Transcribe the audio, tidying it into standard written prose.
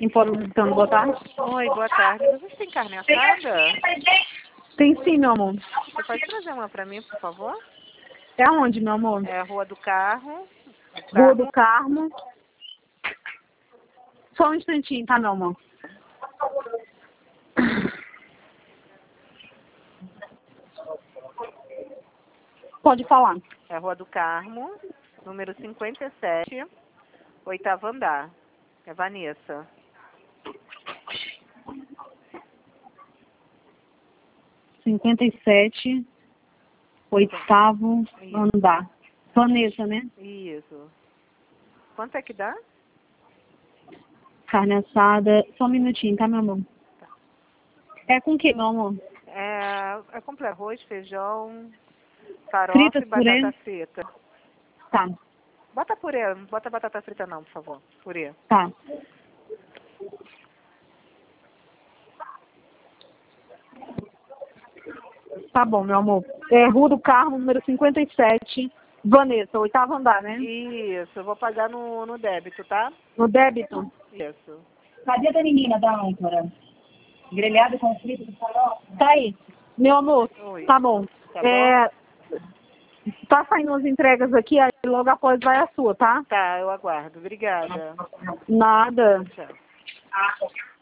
Então, boa tarde. Oi, boa tarde. Vocês têm carne assada? Tem sim, meu amor. Você pode trazer uma para mim, por favor? É aonde, meu amor? É a Rua do Carmo. Rua do Carmo. Só um instantinho, tá, meu amor? Pode falar. É a Rua do Carmo, número 57, oitavo andar. É Vanessa. Cinquenta e sete, oitavo andar. Vanessa, né? Isso. Quanto é que dá? Carne assada. Só um minutinho, tá, meu amor? É com o que, meu amor? É completo. Arroz, feijão, farofa Fritas, e purê? batata frita. Tá, Bota purê, não bota batata frita não, por favor. Purê. tá. Tá bom, meu amor. É Rua do Carmo, número 57, Vanessa, oitavo andar, né? Isso, eu vou pagar no débito, tá? No débito. Isso. Cadê a da menina da âncora? Grelhado com frito de farofa? Tá aí. Meu amor, Oi. tá bom. Tá bom? Tá saindo as entregas aqui, aí logo após vai a sua, tá? Tá, eu aguardo. Obrigada. Nada. Tchau.